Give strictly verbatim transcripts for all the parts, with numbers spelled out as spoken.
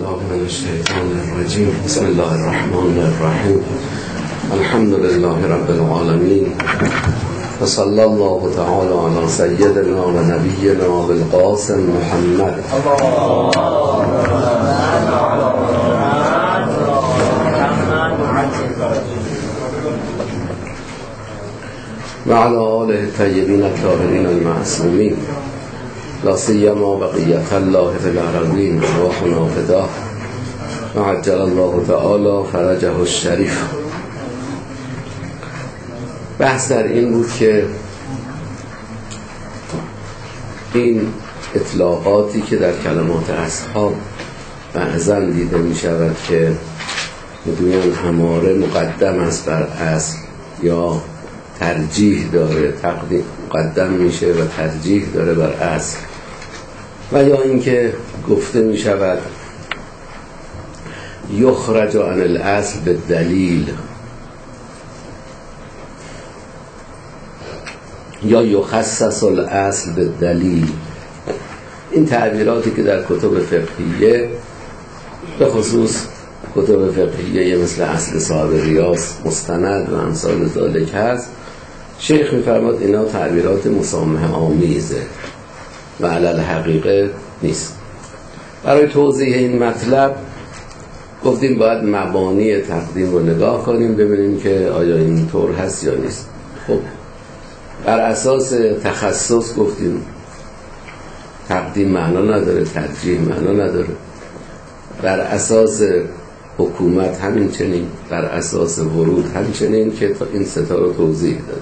بالله من الشیطان الرجیم. بسم الله الرحمن الرحیم. الحمد لله رب العالمین و صلی الله تعالی علی سیدنا و نبینا بالقاسم محمد و علی آله الطیبین الطاهرین المعصومین، لا سیما بقیت الله فی الارضین روحنا فداه و عجل الله تعالی فرجه الشریف. بحث در این بود که این اطلاقاتی که در کلمات اصحاب بعضا دیده می شود که می‌گویند هماره مقدم است بر اصل یا ترجیح داره، تقدیم مقدم میشه و ترجیح داره بر اصل، و یا اینکه گفته می شود یخرج عن الاصل به دلیل یا یخصص الاصل به دلیل. این تعبیراتی که در کتب فقهیه به خصوص کتب فقهیه مثل اصل صاحب ریاض، مستند و امثال ذالک هست، شیخ می‌فرماد اینا تعبیرات مسامحه آمیزه و علی الحقیقه نیست. برای توضیح این مطلب گفتیم باید مبانی تقدیم رو نگاه کنیم ببینیم که آیا این طور هست یا نیست. خب بر اساس تخصص گفتیم تقدیم معنا نداره، ترجیح معنا نداره. بر اساس حکومت همین چنین، بر اساس ورود همچنین که این ستا رو توضیح داد.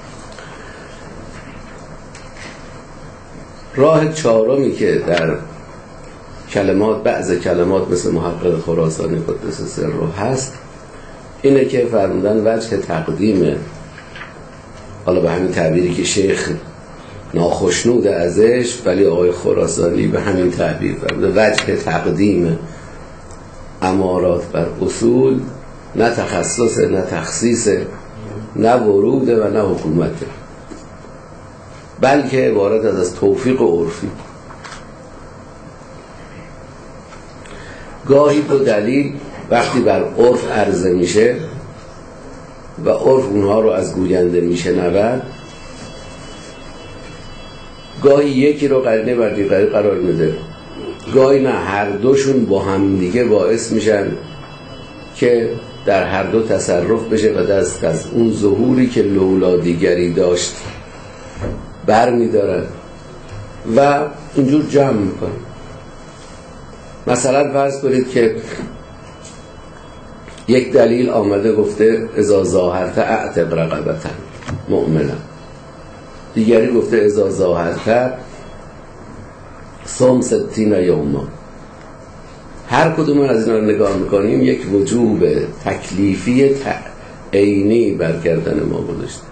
راه چهارمی که در کلمات، بعض کلمات مثل محقق خراسانی قدس سره هست، اینه که فرمودن وجه تقدیم، حالا به همین تعبیری که شیخ ناخشنود ازش ولی آقای خراسانی به همین تعبیر فرمودن، وجه تقدیم امارات بر اصول نه تخصص نه تخصیص نه وروده و نه حکومته، بلکه عبارت از از توفیق عرفی. گاهی دو دلیل وقتی بر عرف عرضه میشه و عرف اونها رو از گوینده میشنود، گاهی یکی رو قرینه بر دیگری قرار میده، گاهی نه، هر دوشون با هم دیگه باعث میشن که در هر دو تصرف بشه و دست از اون ظهوری که لولا دیگری داشت بر میدارن و اینجور جمع میکنن. مثلا فرض کنید که یک دلیل آمده گفته اذا ظاهرت اعتق رقبتا مؤمنا، دیگری گفته اذا ظاهرت صم ستین یوما. هر کدوم از اینا رو نگاه میکنیم یک وجوب تکلیفی عینی برگردن ما گذاشته،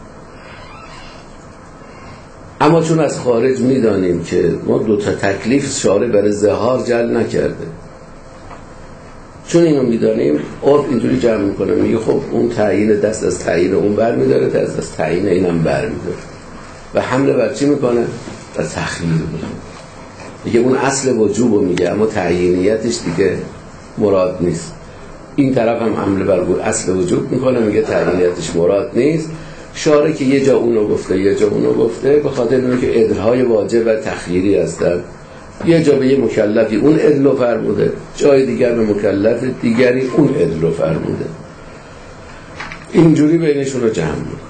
اما چون از خارج میدانیم که ما دو تا تکلیف شارع برای ظهار جل نکرده، چون اینو میدانیم عرف اینجوری جمع میکنه، میگه خب اون تعیین دست از تعیین اون بر میداره، دست از تعیین اینم بر میداره و حمله بر چی میکنه؟ بر تخییر میکنه. دیگه اون اصل وجوب رو میگه اما تعیینیتش دیگه مراد نیست. این طرف هم حمله بر اصل وجوب میکنه، میگه تعیینیتش مراد نیست. شارع که یه جا اونو گفته یه جا اونو گفته به خاطر اینه که عدل‌های واجب و تخییری هستن، یه جا به یه مکلفی اون عدل رو فرموده، جای دیگر به مکلف دیگری اون عدل رو فرموده، اینجوری بینشون رو جمع میکنه.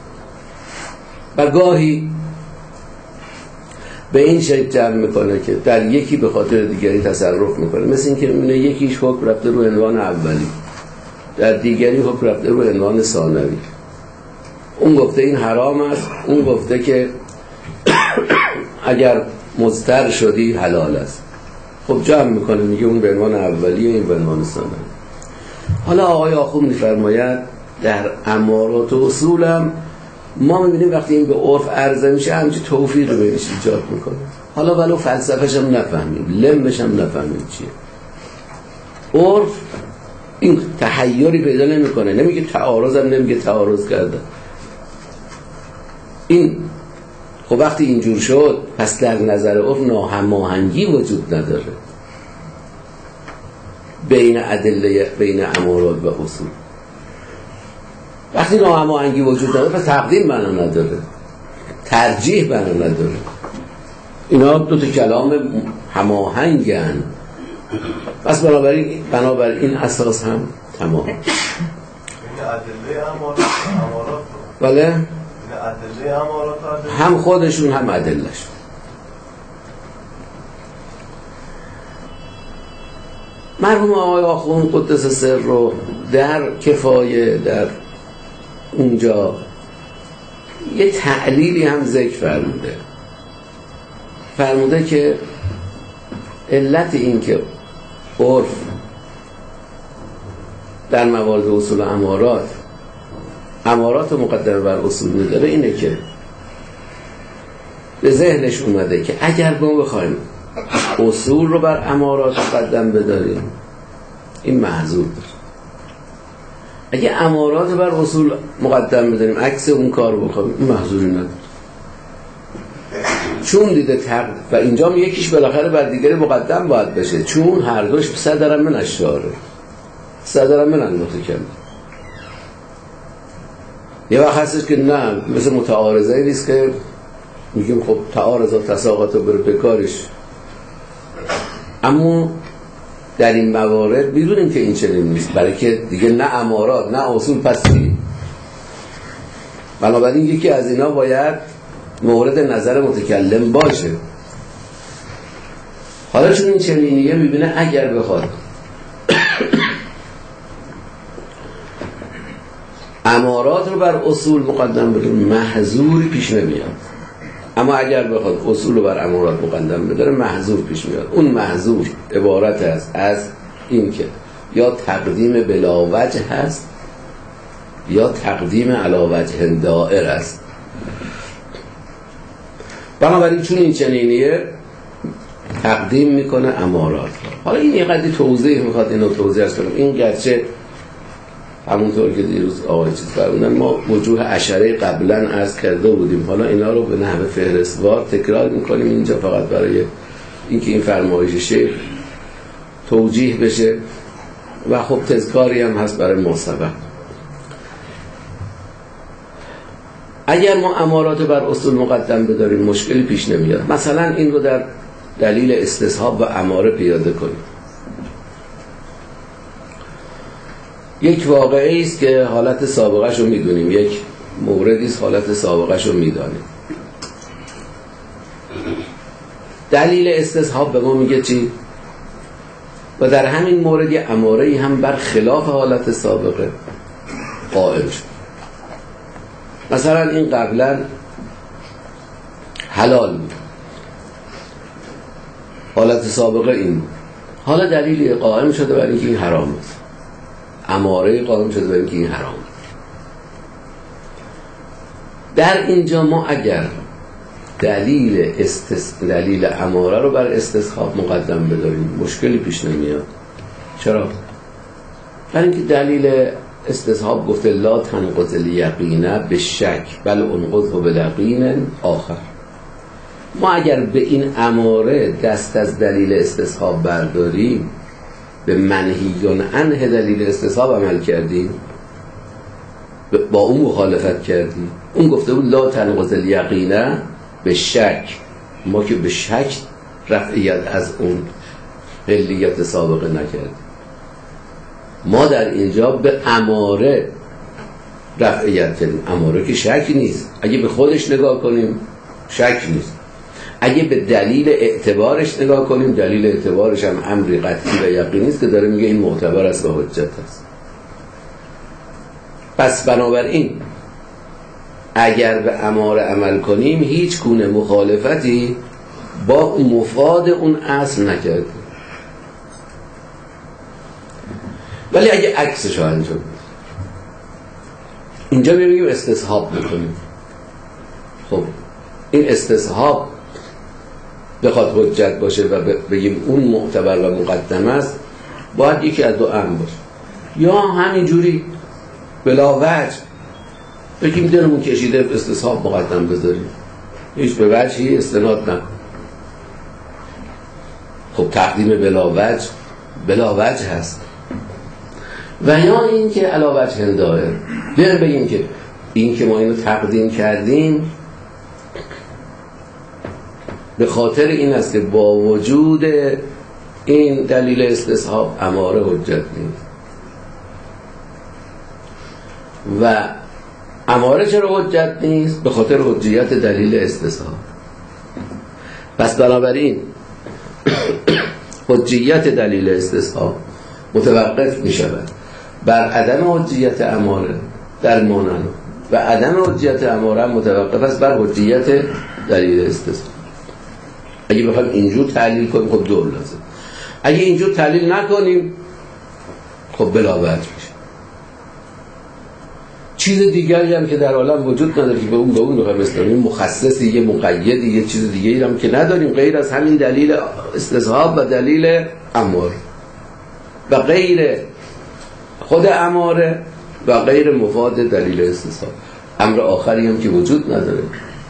و گاهی به این شکل جمع میکنه که در یکی به خاطر دیگری تصرف میکنه، مثل این که میبینه یکیش حکم رفته رو عنوان اولی، در دیگری حکم رفته رو عنوان ثانوی. اون گفته این حرام است، اون گفته که اگر مضطر شدی حلال است. خب جمع میکنه میگه اون به عنوان اولی و این به عنوان ثانوی. حالا آقای آخوند میفرماید در امارات و اصولم ما میبینیم وقتی این به عرف عرضه میشه همچی توفیق رو بینش ایجاد میکنه. حالا ولو فلسفه‌ش هم نفهمیم، لمش هم نفهمیم چیه. عرف این تحیری پیدا نمیکنه، نمیگه تعارض، هم نمیگه تعارض کرده. این خب وقتی اینجور شد پس در نظر عرف ناهماهنگی وجود نداره. بین ادله، بین امارات و اصول. وقتی ناهماهنگی وجود نداره پس تقدیم معنا نداره، ترجیح معنا نداره. اینا دو تا کلام هماهنگن. پس بنابراین بنابراین این اساس هم تمام. این ادله امارات امارات بله؟ این ادله امارات هم خودشون هم ادلهشون. مرحوم آقای آخوند قدس سر رو در کفایه در اونجا یه تعلیلی هم ذکر فرموده فرموده که علت این که عرف در موارد اصول و امارات امارات مقدمه بر اصول میداره اینه که به ذهنش اومده که اگر ما بخوایم اصول رو بر امارات مقدم بداریم این محظور داره، اگه امارات بر اصول مقدم بداریم عکس اون کار بکنیم این محظوری نداره. چون دیده تق... و اینجا هم یکیش بالاخره بر دیگری مقدم باید بشه، چون هر دوش صدرم من اشاره صدرم من المتکلم. یه وقت هستش که نه مثل متعارضه نیست که میگیم خب تعارض و تساقط رو بره بکارش، اما در این موارد میدونیم که این چنین نیست، برای که دیگه نه امارات نه اصول پس چی؟ بنابراین یکی از اینا باید مورد نظر متکلم باشه. حالا چون این چنینیه میبینه اگر بخواد امارات رو بر اصول مقدم بده محظوری پیش نمیاد، اما اگر بخواد اصول رو بر امارات مقدم بده محظور پیش میاد. اون محظور عبارت است از این که یا تقدیم بلا وجه هست یا تقدیم علی وجه دائر است. بنابراین چون این چنینیه تقدیم میکنه امارات. حالا این یه قدری توضیح میخواد، اینو توضیح کنم. این گرچه همونطور که دیروز آقای چیز فرمودن ما وجوه عشره قبلا عرض کرده بودیم، حالا اینا رو به نحو فهرستوار تکرار میکنیم اینجا فقط برای اینکه این فرمایش شیخ توجیه بشه و خب تذکاری هم هست برای ما سبب. اگر ما امارات بر اصول مقدم بداریم مشکلی پیش نمیاد. مثلا این رو در دلیل استصحاب و اماره پیاده کنیم. یک واقعه است که حالت سابقه‌ش رو میدونیم، یک موردی است حالت سابقه‌ش رو میدانیم. دلیل استصحاب به ما میگه چی؟ و در همین مورد یه اماره‌ای هم بر خلاف حالت سابقه قائم شد. مثلا این قبلا حلال بود، حالت سابقه این بود، حالا دلیلی قائم شده برای اینکه این حرام است، اماره قائم شده برای اینکه این حرام است. در اینجا ما اگر دلیل استس... دلیل اماره رو بر استصحاب مقدم بداریم مشکلی پیش نمیاد. چرا؟ برای اینکه دلیل استصحاب گفته لا تنقض الیقین به شک بل انقض به یقین آخر. ما اگر به این اماره دست از دلیل استصحاب برداریم به منهیون عنه دلیل استصحاب عمل کردیم، با اون مخالفت کردیم. اون گفته بود لا تنقض الیقین به شک، ما که به شک رفعیت از اون حلیت سابقه نکردیم، ما در اینجا به اماره رفعیت کردیم. اماره که شک نیست، اگه به خودش نگاه کنیم شک نیست، اگه به دلیل اعتبارش نگاه کنیم دلیل اعتبارش هم امری قطعی و یقینی است که داره میگه این معتبر است و حجت است. پس بنابراین اگر به اماره عمل کنیم هیچ گونه مخالفتی با مفاد اون اصل نکردیم. ولی اگه عکسش رو انجام اینجا میگیم استصحاب میکنیم، خب این استصحاب بخواد حجت باشه و بگیم اون معتبر و مقدم است باید یکی از دو امر باشه، یا همینجوری بلا وجه بگیم دلمون کشیده استصحاب مقدم بذاریم، هیچ به وجهی استناد نکن. خب تقدیم بلا وجه بلا وجه هست و یا این که علا وجه دائر. بیایم بگیم که این که ما اینو تقدیم کردیم به خاطر این است که با وجود این دلیل استصحاب اماره حجت نیست و اماره چرا حجت نیست؟ به خاطر حجیت دلیل استصحاب. پس بنابراین حجیت دلیل استصحاب متوقف می شود بر عدم حجیت اماره در مانند و عدم حجیت اماره متوقف است بر حجیت دلیل استصحاب. اگه بخوایم اینجور تحلیل کنیم خب دور لازم، اگه اینجور تحلیل نکنیم خب بلا وجه میشه. چیز دیگری هم که در عالم وجود نداره که به اون به اون بخوایم اسلامی مخصصی یه مقیدی یه چیز دیگری هم که نداریم غیر از همین دلیل استصحاب و دلیل اماره و غیر خود اماره و غیر مفاد دلیل استصحاب. امر آخری هم که وجود نداره.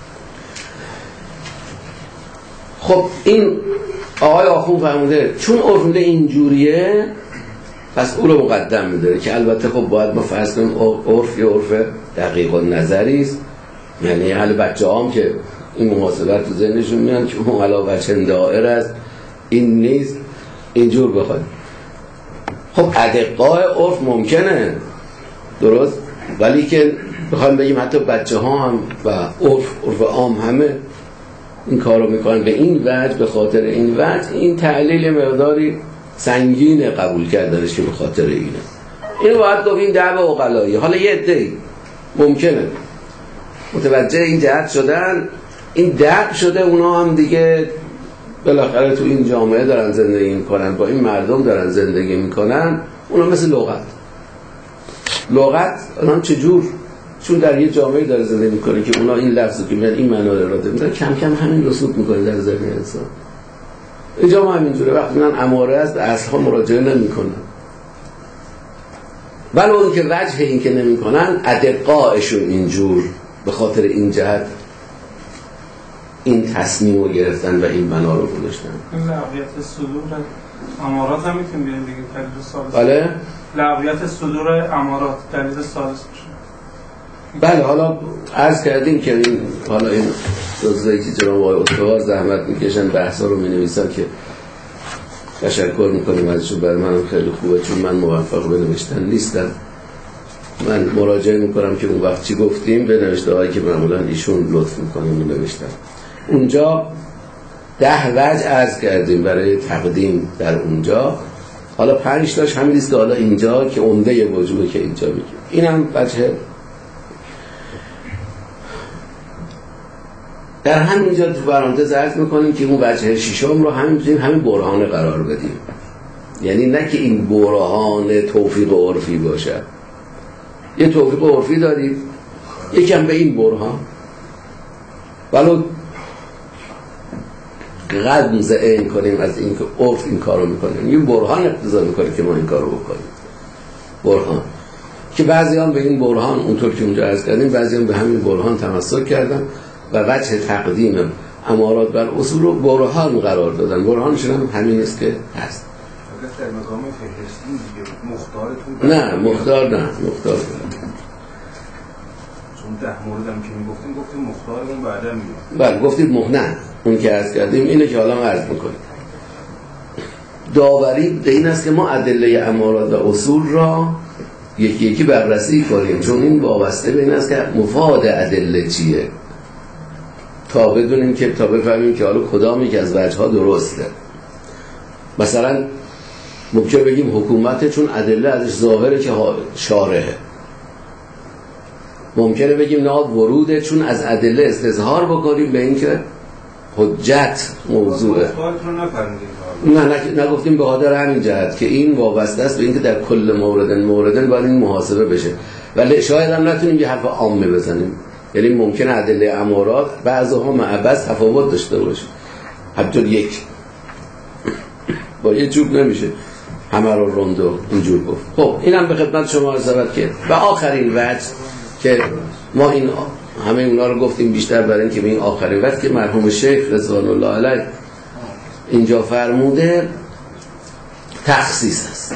خب این آقای آخون فرموده چون عرف اینجوریه پس او رو مقدم میداره که البته خب باید ما فرض کنیم عرف یه عرف دقیق و نظری است، یعنی حال بچه هم که این محاسبت تو ذهنشون میان که اون علا وجه دائر است این نیست اینجور بخواد. خب ادقاء عرف ممکنه درست، ولی که بخوایم بگیم حتی بچه ها هم و عرف عرف عام همه این کار رو میکنن به این وجه به خاطر این وجه، این تعلیل مقداری سنگینه قبول کردنش که به خاطر اینه. اینو باید گفت این دعوه عقلایی. حالا یه عده‌ای ممکنه متوجه این جهت شدن، این درک شده، اونا هم دیگه بالاخره تو این جامعه دارن زندگی میکنن، با این مردم دارن زندگی میکنن، اونا مثل لغت لغت اونا چجور چون در یه جامعه داره زندگی میکنه که اونا این لفظو که میگن این معنا رو اراده میکنن کم کم همین رسوب میکنه در ذهن انسان. اینجا ما همینجوره وقتی میگن اماره است به اصلها مراجعه نمیکنن، ولی اون که وجه این که نمیکنن ادقائشون اینجور به خاطر این جهت این تصمیم رو گرفتن و این بنا رو گذاشتن. لغویت صدور امارات هم میتونیم بیاریم دیگه دلیل ثالث. بله لغویت صدور امارات دلیل ثالث میشه. بله حالا عرض کردیم که این حالا این دوستایی که جناب آقای استوار زحمت میکشن بحثا رو مینویسن که تشکر میکنیم ازشون، برای منم خیلی خوبه چون من موفق به نوشتن نیستم. من مراجعه میکنم که اون وقت چی گفتیم به نوشته هایی که معمولا ایشون لطف میکنیم و نوشتن. اونجا ده وجه عرض کردیم برای تقدیم در اونجا، حالا پنج تاش همین است که حالا اینجا که عمده وجوبه که اینجا میگیم. اینم وجه در همینجا تو پرانتز عرض میکنیم که اون وجه ششم رو همین همین برهان قرار بدیم، یعنی نه که این برهان توفیق عرفی باشه. یه توفیق عرفی دارید یکم به این برهان ولو غمز این کنیم از این که عرف این کارو میکنه، این برهان اقتضا میکنه که ما این کارو بکنیم. برهان که بعضی هم به این برهان اونطور که اونجا عرض کردیم بعضی هم به همین برهان تمسک کردن و وجه تقدیم امارات بر اصول رو برهان قرار دادن. برهانشون هم همین است که هست. در مقام فهرستی دیگه مختارتون نه مختار نه مختار چون ده مورد هم که میگفتیم گفتیم مختارمون بعدا میگیم. بله گفتید مهنه اون که عرض کردیم اینه که حالا عرض میکنیم. داوری به این است که ما ادله امارات و اصول را یکی یکی بررسی کنیم، چون این وابسته به این است که مفاد ادله چیه تا بدونیم که تا بفهمیم که حالا کدام یک از وجه‌ها درسته. مثلا ممکنه بگیم حکومت چون ادله ازش ظاهره که شارعه، ممکنه بگیم نه وروده چون از ادله استظهار بکنیم به این که حجت موضوعه. نه نه نگفتیم به خاطر همین جهت که این وابسته است به این که در کل موردن موردن باید این محاسبه بشه، ولی شاید هم نتونیم یه حرف عامه بزنیم، یعنی ممکنه ادله امارات بعضها معبس تفاوت داشته باشه، همطور یک با یه جوب نمیشه همه رو روندو اینجور گفت. خب اینم به خدمت شما عرض که و آخرین وجه که ما این همه اونا رو گفتیم بیشتر برای اینکه به این آخرین وجه که مرحوم شیخ رضوان الله علیه اینجا فرموده تخصیص است.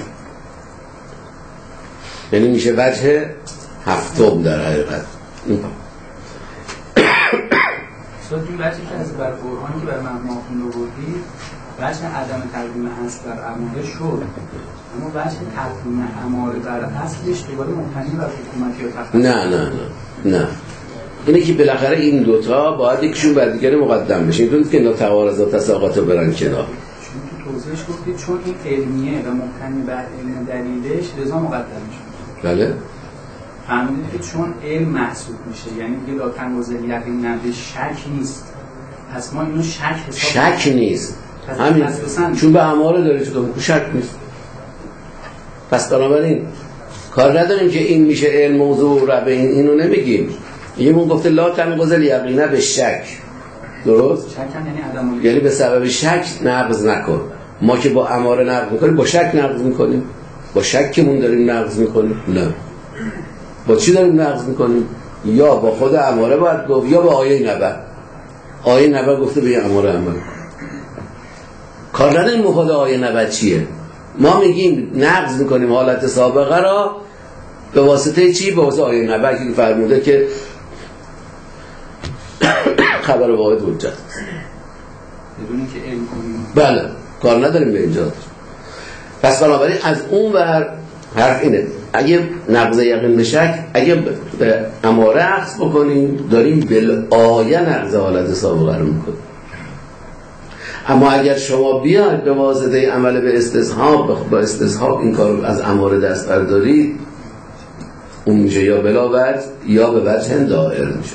یعنی میشه وجه هفتم در حقیقت. استاد این وجهی که از بر قرآنی که بر مهماتون رو بردید وجه عدم تقدیم اصل بر اماره شد، اما وجه تقدیم اماره بر اصلش دوباره مبتنی بر حکومت یا تخصیص. نه نه نه نه اینه که بالاخره این دوتا باید یکیشون بر دیگری مقدم بشه. اینطوری که اینا تعارض و تساقط رو برن کنار. چون تو توضیحش گفتید چون این علمیه و مبتنی بر علم دلیلش لذا مقدم شد. بله فهمیدید که چون علم محسوب میشه، یعنی دیگه لا تناقض یقین نده شک نیست، پس ما اینو شک حساب شک نیست همین چون به اماره داره چطور شک نیست. پس بنابراین کار نداریم که این میشه علم موضوع رو به این اینو نمیگیم. یه مون گفته لا تناقض یقینه به شک، درست؟ شک هم یعنی عدم، یعنی به سبب شک نقض نکن. ما که با اماره نقض میکنیم با شک نقض میکنیم؟ با شکمون داریم نقض میکنیم؟ نه. با چی داریم نقض میکنیم؟ یا با خود اماره باید گفت یا با آیه نبأ. آیه نبأ گفته به اماره عمل کن. کار نداریم مفاد آیه نبأ چیه. ما میگیم نقض میکنیم حالت سابقه را به واسطه چی؟ به واسطه آیه نبأ که فرموده که خبر واحد حجت است. بدون اینکه علم کنیم. بله کار نداریم به اینجا. پس بنابراین از اون ور حرف اینه اگه نقض یقین به شک، اگه به اماره عکس بکنیم داریم بالآیه نقض حالت سابقه رو میکنیم. اما اگر شما بیاید به واسطه عمل به استصحاب با استصحاب این کار از اماره دست بردارید، اون میشه یا بلا وجه یا به وجه دائر میشه.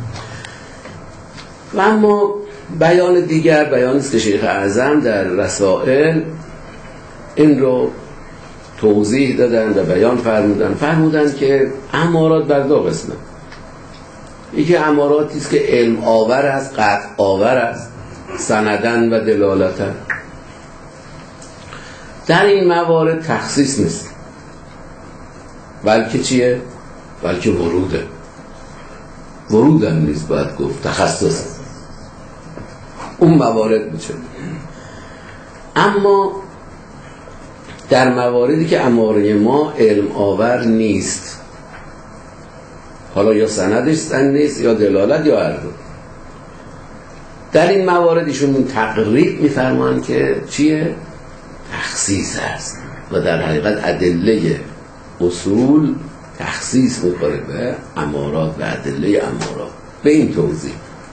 و اما بیان دیگر بیانی است که شیخ اعظم در رسائل این رو توضیح دادن و بیان فرمودن فرمودن که امارات بر دو قسمه. یکی اماراتی است که علم آور است، قطع آور است، سندن و دلالتن. در این موارد تخصیص نیست بلکه چیه؟ بلکه وروده. ورود هم نیست باید گفت، تخصص اون موارد میشه. اما در مواردی که اماره ما علم آور نیست، حالا یا سندش سند نیست یا دلالت یا هر دو، در این موارد ایشون تقریب میفرمان که چیه؟ تخصیص است و در حقیقت ادله اصول تخصیص میکنه به امارات و ادله امارات. به این توضیح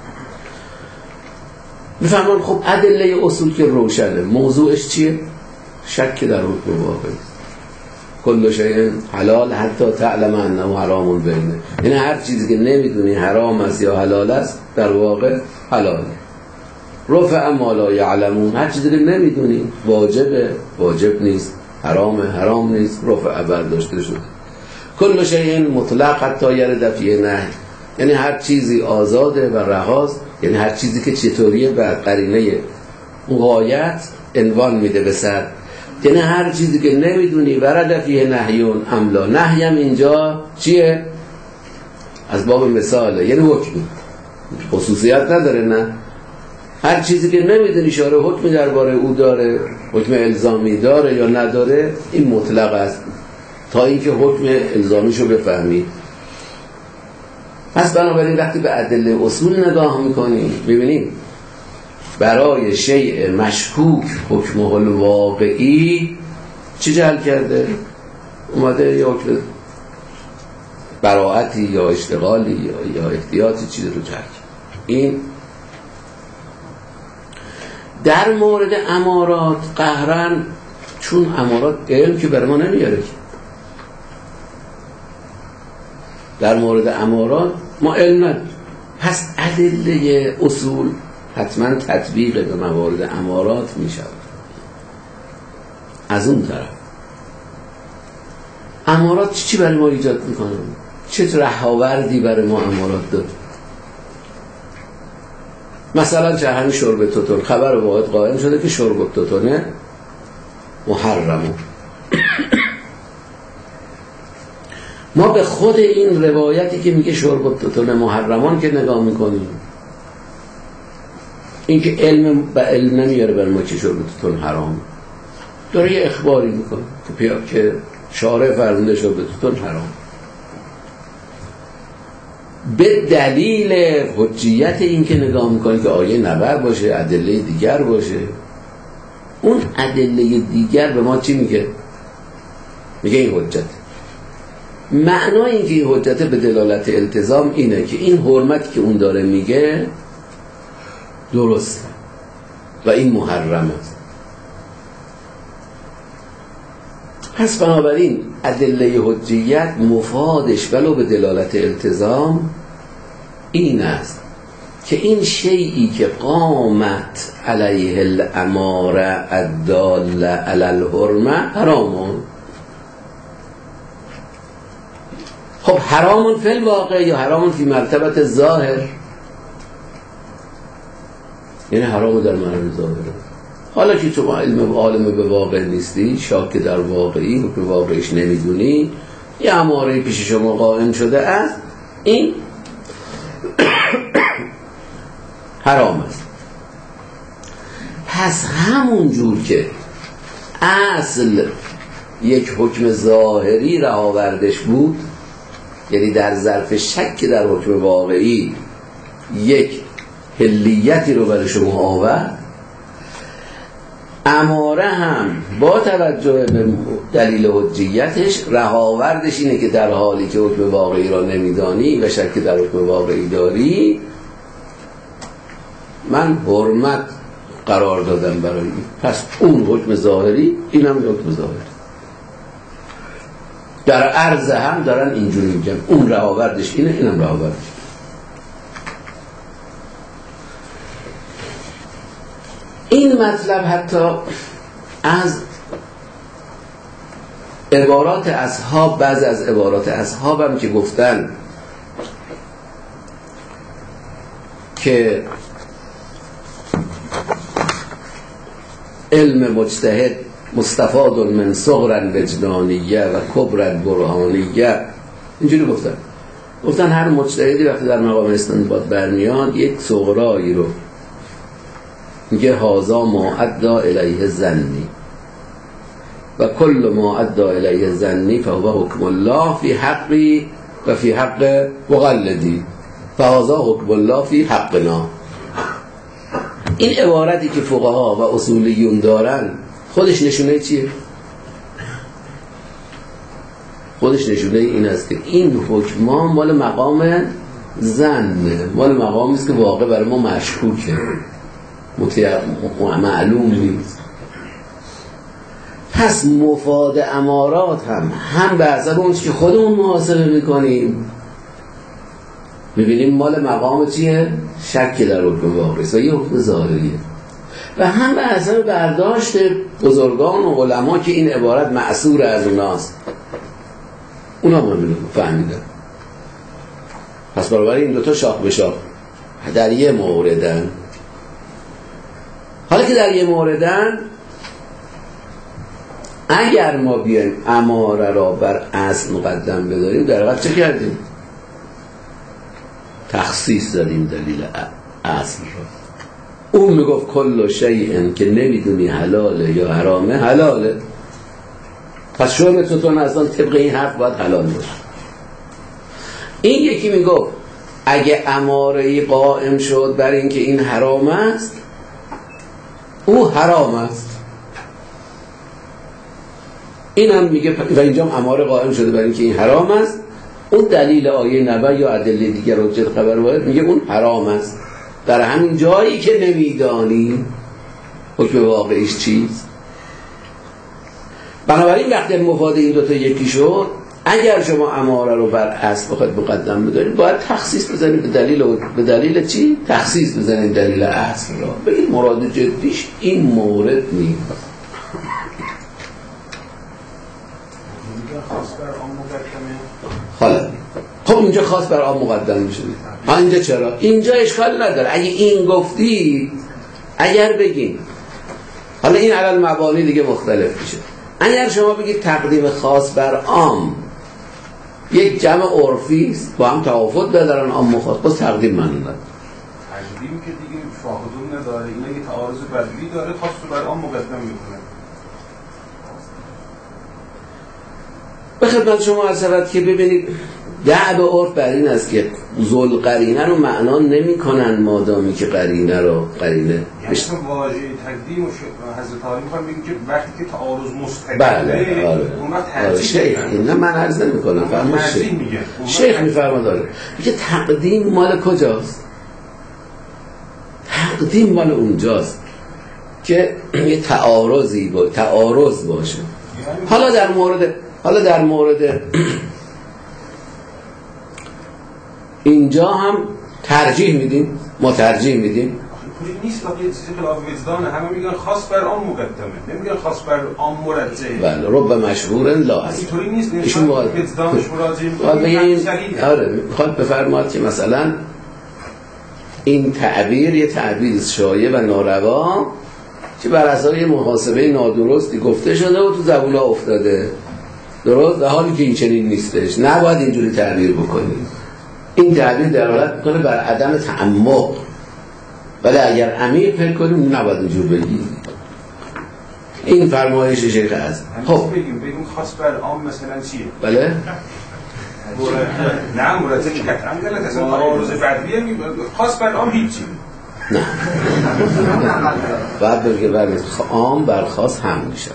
میفرمان خب ادله اصول که روشنه، موضوعش چیه؟ شک در حکم واقع. کل شیء حلال حتی تعلم انه حرام بینه، یعنی هر چیزی که نمیدونی حرام است یا حلال است در واقع حلاله. رفع ما لا یعلمون، هر چیزی که نمیدونی واجبه واجب نیست، حرامه حرام نیست، رفع برداشته شده. کل شیء مطلق حتی یرد فی نهی، یعنی هر چیزی آزاده و رهاست، یعنی هر چیزی که چطوریه بر قرینه غایت عنوان میده به سر. یعنی هر چیزی که نمیدونی ورد فیه نهیون املا، نهیم اینجا چیه؟ از باب مثاله، یعنی حکمی، خصوصیت نداره. نه، هر چیزی که نمیدونی شاره حکمی درباره او داره، حکم الزامی داره یا نداره، این مطلق است تا اینکه حکم الزامیشو بفهمی. پس بنابراین وقتی به ادله اصول نگاه میکنیم ببینیم برای شیء مشکوک حکمه الواقعی چی جعل کرده؟ اومده یا حکم براعتی یا اشتغالی یا, یا احتیاطی چیزی رو جعل. این در مورد امارات قهرن، چون امارات علم که برای ما نمیاره، در مورد امارات ما علم نداریم، پس ادله اصول حتما تطبیق به موارد امارات می شود. از اون طرف امارات چی برای ما ایجاد میکنه؟ چه رهاوردی برای ما امارات داد؟ مثلا چه همین شرب توتون، خبر واحد قائم شده که شرب توتونه محرمه. ما به خود این روایتی که میگه شرب توتونه محرمان که نگاه میکنیم، این که علم به علم نمیاره بر ما که شرب توتون حرام، داره یه اخباری میکنه که پیا که شارع فرموده شد به توتون حرام، به دلیل حجیت این که نگاه میکنه که آیه نبر باشه، ادله دیگر باشه. اون ادله دیگر به ما چی میگه؟ میگه این حجت. معنای این که این حجت به دلالت التزام اینه که این حرمتی که اون داره میگه درسته و این محرم است. پس بنابراین ادله حجیت مفادش ولو به دلالت التزام این است که این شیئی که قامت علیه الاماره الداله علی الحرمه حرامون. خب حرامون فی الواقع یا حرامون فی مرتبت ظاهر؟ یعنی حرامون در مرتبه ظاهر. حالا که شما علم عالم به واقع نیستی، شاک در واقعی حکم واقعیش نمیدونی، یه اماره پیش شما قائم شده است، این حرام است. پس همون جور که اصل یک حکم ظاهری رهاوردش بود، یعنی در ظرف شک در حکم واقعی یک حلیتی رو برای شما آورد، اماره هم با توجه به دلیل حجیتش رهاوردش اینه که در حالی که حکم واقعی را نمیدانی و شک در حکم واقعی داری، من حرمت قرار دادم برای این. پس اون حکم ظاهری، این هم حکم ظاهری. در عرض هم دارن اینجوری میگن اون رهاوردش اینه، اینم رهاوردش. این مطلب حتی از عبارات اصحاب، بعض از عبارات اصحاب هم که گفتن که علم مجتهد مستفاد من صغر وجدانیه و کبر برهانیه، اینجوری گفتن گفتن هر مجتهدی وقتی در مقام استنباط برمیاد یک صغرایی رو میگه هازا ما ادعا الیه ظنی و کل ما ادعا الیه ظنی فهو حکم الله فی حقی و فی حق مقلدی فهازا حکم الله فی حقنا. این عبارتی که فقها و اصولیون دارن خودش نشونه چیه؟ خودش نشونه این است که این حکمان مال مقام ظنه، مال مقامی است که واقع برای ما مشکوکه، معلوم نیست. پس مفاد امارات هم هم به حسب اون که خودمون محاسبه میکنیم میبینیم مال مقام چیه؟ شک در حکم واقعی و یه حکم ظاهریه، و هم به حسب برداشت بزرگان و علما که این عبارت معصور از اوناست، اونا من فهمیدن. پس برابر این دوتا شاخ به شاخ در یه موردن. حالا که در یه موردن، اگر ما بیایم اماره را بر اصل مقدم بداریم، در واقع چه کردیم؟ تخصیص دادیم دلیل اصل را. اون میگفت کل شیء که نمیدونی حلاله یا حرامه حلاله، پس شرب توتون اصلا طبق این حرف باید حلال باشه. این یکی میگفت اگه اماره‌ای قائم شد بر این که این حرام است، او حرام است. این هم میگه و اینجا اماره قائم شده بر این که این حرام است، اون دلیل آیه نبی یا ادله دیگر حجت خبر وارد میگه اون حرام است. در همین جایی که نمیدانی حکم واقعیش چیست. بنابراین وقتی مفاد این دوتا یکی شد، اگر شما اماره رو بر اصل بخواید مقدم بدارید، باید تخصیص بزنید به دلیل به دلیل چی؟ تخصیص بزنید دلیل اصل را. به این مراد جدیش این مورد نیست. حالا خب اینجا خاص بر آن مقدم میشه. ها اینجا چرا؟ اینجا اشکال نداره. اگه این گفتی، اگر بگین، حالا این علل مبانی دیگه مختلف میشه. اگر شما بگید تقدیم خاص بر عام یک جمع عرفی است، با هم توافق دارن عام و خاص، باز تقدیم منونه. تقدیم که دیگه شاهدون نداره، اینا یه تعارض بدلی داره، خاص بر عام مقدم میکنه. خدمت شما عرض شود که ببینید دعب عرف بر این است که ذل قرینه رو معنا نمی کنن مادامی که قرینه رو قرینه یعنی واژه تقدیم و حضرت علی میخوام بگیم که وقتی که تعارض مستقله بله آره آره شیخ این من عرض نمی کنم فرمود شیخ شیخ میفرما داره میگه تقدیم مال کجاست؟ تقدیم مال اونجاست که یه تعارضی باشه تعارض باشه. حالا در مورد حالا در مورد اینجا هم ترجیح میدیم، ما ترجیح میدیم. پولی نیست که یه چیزی خلاف وجدانه، همه میگن خاص بر عام مقدمه، نمیگن خاص بر عام مرجعه. بله رب مشهور لا است. اینطوری نیست، ایشون وجدانش مراجعه میکنه. آره میخواد بفرماد که مثلا این تعبیر یه تعبیر شایع و ناروا که بر اساس محاسبه نادرستی گفته شده و تو زبولا افتاده. درست؟ در حالی که این چنین نیستش، نباید اینجوری تعبیر بکنید. این تعبیر دلالت میکنه بر عدم تعمق، ولی اگر عمیق فکر کنیم نباید اینجور بگیم. این فرمایش شیخ است. خب بگیم بگیم خاص بر عام مثلا چیه؟ بله؟ نه مرتب قطعا غلط، اصلا تعارض فردیه خاص بر عام هیچی. نه بعد بگه بر عام بر خاص هم میشه.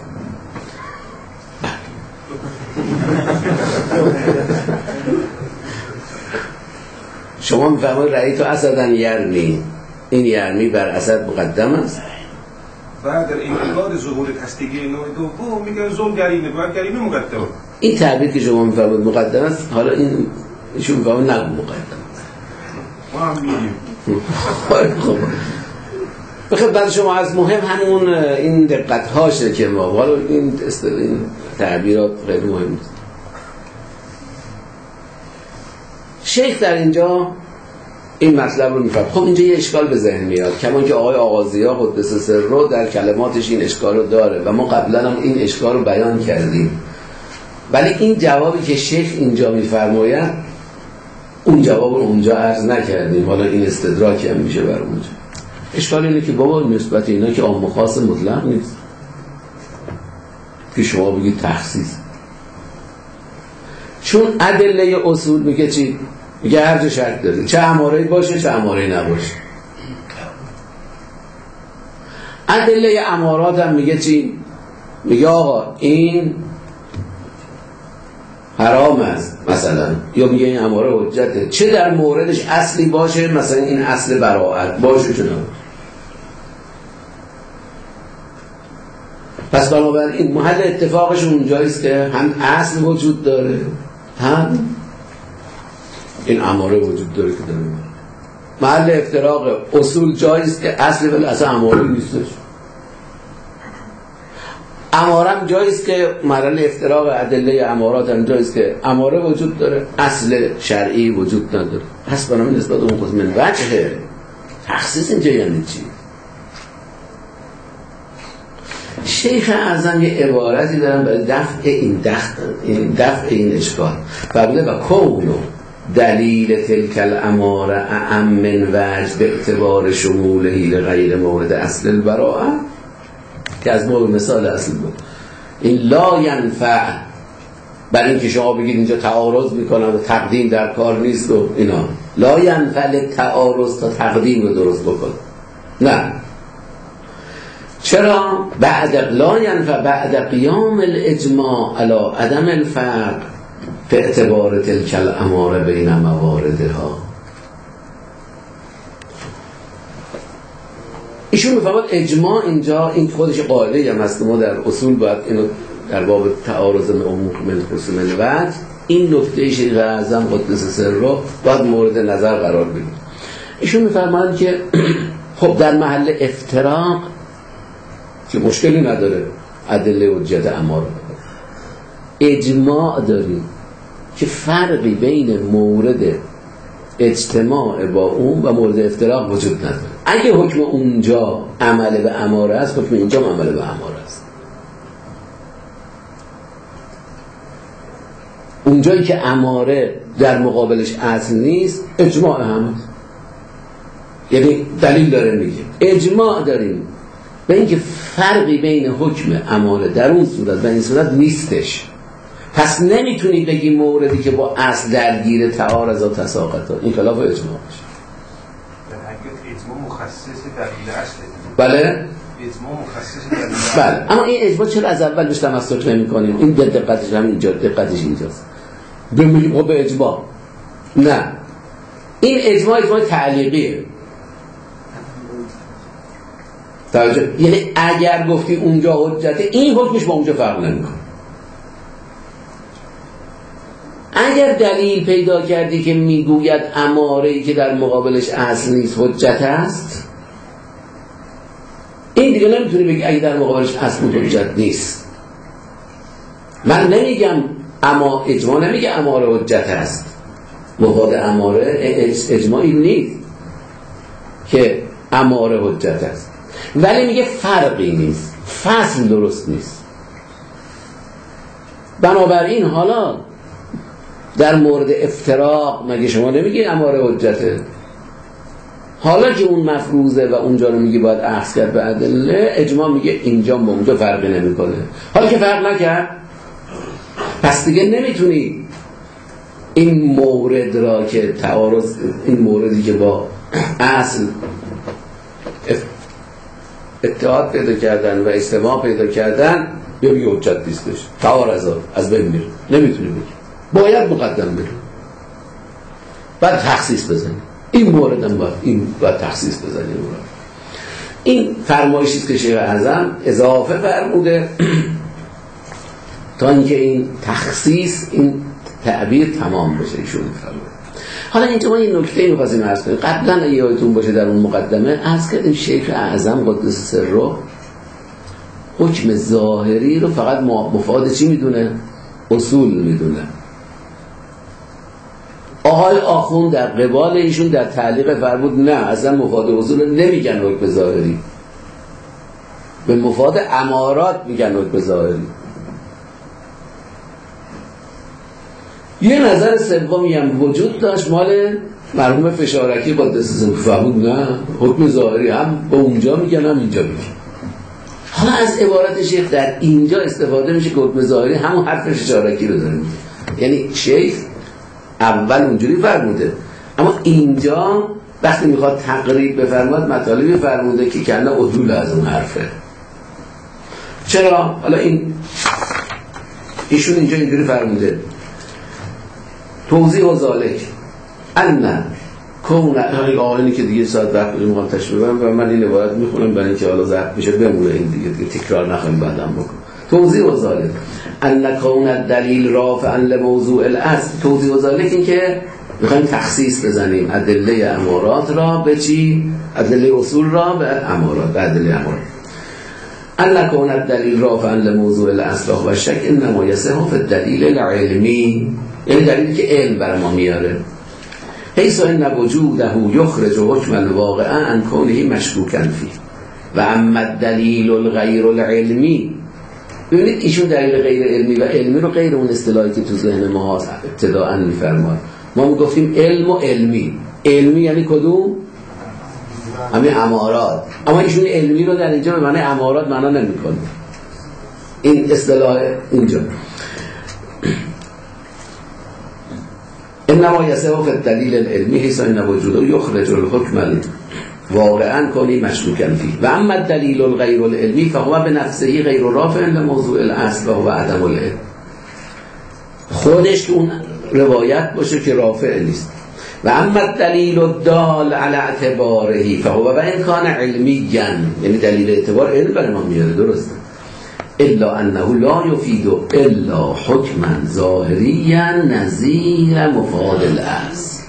شما میفهمید رأی تو اسدن یرمی، این یرمی بر اسد مقدم است. بعد در انتقاد ظهور تصدیقی نوع دوم میگن زوم گرینه بر گرینه مقدم. این تعبیر که شما میفهمید مقدم است، حالا این ایشون میفهمید نگو مقدم است. ما هم میگیم خب بخیر بعد شما از مهم همون این دقت هاشه که ما حالا این این تعبیرات خیلی مهم است. شیخ در اینجا این مطلب رو میفهم. خب اینجا یه اشکال به ذهن میاد، کمان که آقای آغازی‌ها قدس سره در کلماتش این اشکال رو داره و ما قبلا هم این اشکال رو بیان کردیم، ولی این جوابی که شیخ اینجا میفرماید اون جواب رو اونجا عرض نکردیم، حالا این استدراک هم میشه بر اونجا. اشکال اینه که بابا نسبت اینا که عام خاص مطلق نیست که شما بگید تخصیص، چون ادله اصول میگه چی؟ میگه هر جا شرط داره، چه اماره‌ای باشه چه اماره‌ای نباشه. ادله امارات هم میگه چی؟ میگه آقا این حرام است مثلا، یا میگه این اماره حجته، چه در موردش اصلی باشه، مثلا این اصل براءت باشه چه نباشه. پس بنابراین محل اتفاقش اونجاییست که هم اصل وجود داره هم این اماره وجود داره که داره. محل افتراق اصول جاییست که اصل ولی اصلا اماره نیستش. امارم جاییست که محل افتراق ادله امارات هم جاییست که اماره وجود داره، اصل شرعی وجود نداره. پس بنابراین نسبت اون قسم من وجهه تخصیص اینجا یعنی چی؟ شیخ اعظم یه عبارتی دارن برای دفع این دفع این دفع این اشکال. بله و کونو دلیل تلک الاماره اعم من وجه به اعتبار شمولهی لغیر مورد اصل البراءه، که از مورد مثال اصل بود این لا ینفع، برای اینکه شما بگید اینجا تعارض میکنن و تقدیم در کار نیست و اینا، لا ینفع تعارض تا تقدیم رو درست بکن. نه چرا؟ بعد لا ینفع بعد قیام الاجماع علی عدم الفرق به اعتبار تلک الاماره بین مواردها. ایشون میفهمد اجماع اینجا این خودش قاعده هم هست، ما در اصول باید اینو در باب تعارض عموم من خصوم الوجه این نکته شیخ اعظم قدس سره رو باید مورد نظر قرار بدیم. ایشون میفرمایند که خب در محل افتراق که مشکلی نداره ادله حجت اماره اجماع داریم که فرقی بین مورد اجتماع با اون و مورد افتراق وجود نداره. اگه حکم اونجا عمل به اماره است، حکم اینجا عمل به اماره است. اونجایی که اماره در مقابلش اصل نیست اجماع هم است. یعنی دلیل داره میگه اجماع داریم به اینکه فرقی بین حکم اماره در اون صورت و این صورت نیستش، پس نمیتونی بگی موردی که با اصل درگیر تعارض و تساقط ها، این خلاف اجماع میشه. در حقیقت اجماع مخصص دلیل اصله. بله؟ اجماع مخصص دلیل اصله. بله، اما این اجماع چرا از اول بهش تمسک نمی‌کنیم؟ این دقتش هم اینجا، دقتش اینجاست. بگیم خب به اجماع. نه. این اجماع اجماع تعلیقیه. توجه، یعنی اگر گفتی اونجا حجته، این حکمش با اونجا فرق نمی‌کنه. اگر دلیل پیدا کردی که میگوید اماره‌ای که در مقابلش اصل نیست حجت است، این دیگه نمیتونی بگی اگه در مقابلش اصل حجت نیست. من نمیگم، اما اجماع نمیگه اماره حجت است. مفاد اماره اجماعی نیست که اماره حجت است، ولی میگه فرقی نیست، فصل درست نیست. بنابراین حالا در مورد افتراق مگه شما نمیگی اماره حجته؟ حالا که اون مفروضه و اونجا رو میگی باید اخذ کرد به ادله، اجماع میگه اینجا با اونجا فرقی نمیکنه. حالا که فرق نکرد، پس دیگه نمیتونی این مورد را که تعارض، این موردی که با اصل اتحاد پیدا کردن و اجتماع پیدا کردن بگی حجت نیستش، تعارض از بین میره، نمیتونی بگی، باید مقدم بره، بعد تخصیص بزنی. این مورد هم باید این باید تخصیص بزنی. این فرمایشی است که شیخ اعظم اضافه فرموده تا اینکه این تخصیص، این تعبیر تمام بشه. ایشون فرموده. حالا اینجا ما این نکته می‌خواستیم عرض کنیم. قبلا یادتون باشه در اون مقدمه عرض کردیم شیخ اعظم قدس سره حکم ظاهری رو فقط مفاد چی میدونه؟ اصول میدونه. آقای آخوند در قبال ایشون در تعلیق فرمود نه، اصلا مفاد اصول نمیگن حکم ظاهری، به مفاد امارات میگن حکم ظاهری. یه نظر سومی هم وجود داشت مال مرحوم فشارکی قدس سره، فرمود نه، حکم ظاهری هم به اونجا میگن هم اینجا میگن. حالا از عبارت شیخ در اینجا استفاده میشه که حکم ظاهری همون حرف فشارکی رو داره میگه، یعنی شیخ اول اونجوری فرموده، اما اینجا وقتی میخواد تقریب بفرماد مطالبی فرموده که کنه عدول از اون حرفه. چرا؟ حالا این ایشون اینجا اینجوری فرموده توضیح و ذالک ان کون آقایانی که دیگه ساعت وقت بودیم میخوام تشریح بدم و من این عبارت میخونم برای اینکه حالا ضبط بشه بمونه، این دیگه, دیگه تکرار نخواهیم بعدم بکن. توضیح و ذالک ان کون الدلیل رافعا لموضوع الاصل. توضیح و ذالک این که میخوایم تخصیص بزنیم ادله امارات را به چی؟ ادله اصول را به امارات، به ادله امارات. ان کون الدلیل رافعا لموضوع الاصل و شک انما یصح فی الدلیل العلمی، یعنی دلیلی که علم بر ما میاره. حیث ان وجوده یخرج حکم الواقع عن کونه مشکوکا فیه و اما الدلیل الغیر العلمی. ببینید ایشون دلیل غیر علمی و علمی رو غیر اون اصطلاحی که تو ذهن ما هست ابتداءً میفرماد. ما میگفتیم علم و علمی. علمی یعنی کدوم؟ همین امارات. اما ایشون علمی رو در اینجا به معنی امارات معنا نمیکنه. این اصطلاح اینجا انما یصح فی الدلیل العلمی حیث ان وجوده یخرج الحکم واقعا کنی مشکوکا فیه و اما الدلیل الغیر العلمی فهو بنفسه غیر رافع لموضوع الاصل و عدم العلم. خودش که اون روایت باشه که رافع نیست. و اما الدلیل الدال علی اعتباره فهو و ان کان علمیا، یعنی دلیل اعتبار علم برای ما میاره، درسته، الا انه لا یفید الا حکما ظاهریا نظیر مفاد الاصل.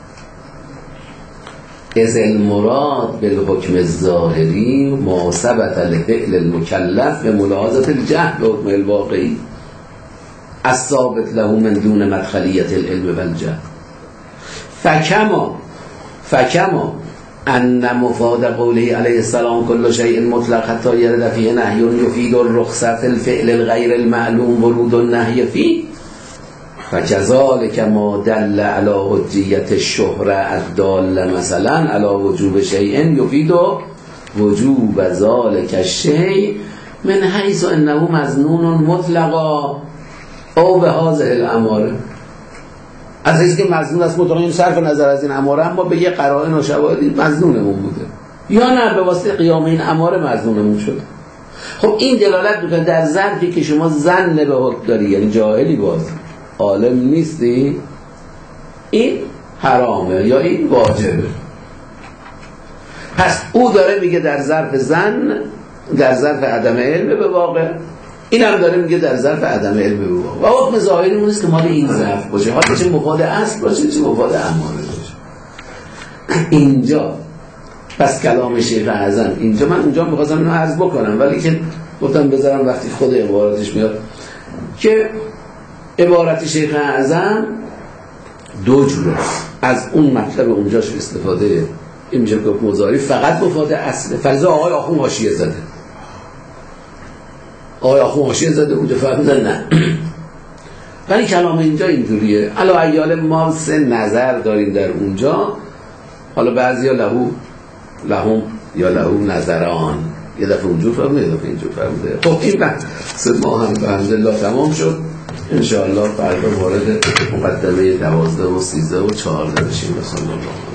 از المراد بالحکم الظاهری ما ثبت لفعل المکلف و ملاحظه الجهل به حکم الواقعی الثابت له من دون مدخلیت العلم و الجهل. فکما فکما ان مفاد قوله علیه السلام کل شیء مطلق حتی یرد فیه نهی یفید الرخصه فی الفعل الغیر المعلوم ورود النهی فیه فکذالک ما دل علی حجیت الشهره الدال مثلا علی وجوب شیء یفید وجوب ذلک الشیء من حیث انه مظنون مطلقا او به هذه الاماره، از اینکه که مظنون است مطلقاً صرف نظر از این اماره اما به یه قرائن و شواهدی مظنونمون بوده، یا نه به واسطه قیام این اماره مظنونمون شد. خب این دلالت میکنه در ظرفی که شما ظن به حکم داری، یعنی جاهلی باز عالم نیستی، این حرامه یا این واجبه. پس او داره میگه در ظرف ظن، در ظرف عدم علم به واقع، این هم داره میگه در ظرف عدم علم به واقع. و حکم ظاهری اون است که مال این ظرف باشه، حالا چه مفاد اصل باشه چه مفاد اماره باشه. اینجا پس کلام شیخ اعظم اینجا، من اونجا میخواستم اینو عرض بکنم ولی که گفتم بذارم وقتی خود عباراتش میاد، که عبارت شیخ اعظم دو جوره. از اون مطلب اونجاش استفاده این میشه که حکم ظاهری فقط مفاد اصله. فرض آقای آخون حاشیه زده، آقای آخون حاشیه زده اونجا فهمیدن نه. ولی کلام اینجا اینجوریه. علا ایال ما سه نظر داریم در اونجا، حالا بعضی ها لهو لهم یا لهو نظران، یه دفعه اونجور فهمده یه دفعه اینجور فهمده. خب این بحث ما هم به حمدالله تمام شد. انشاءالله فردا وارد مقدمه دوازده و سیزده و چهارده بشیم. بسم الله.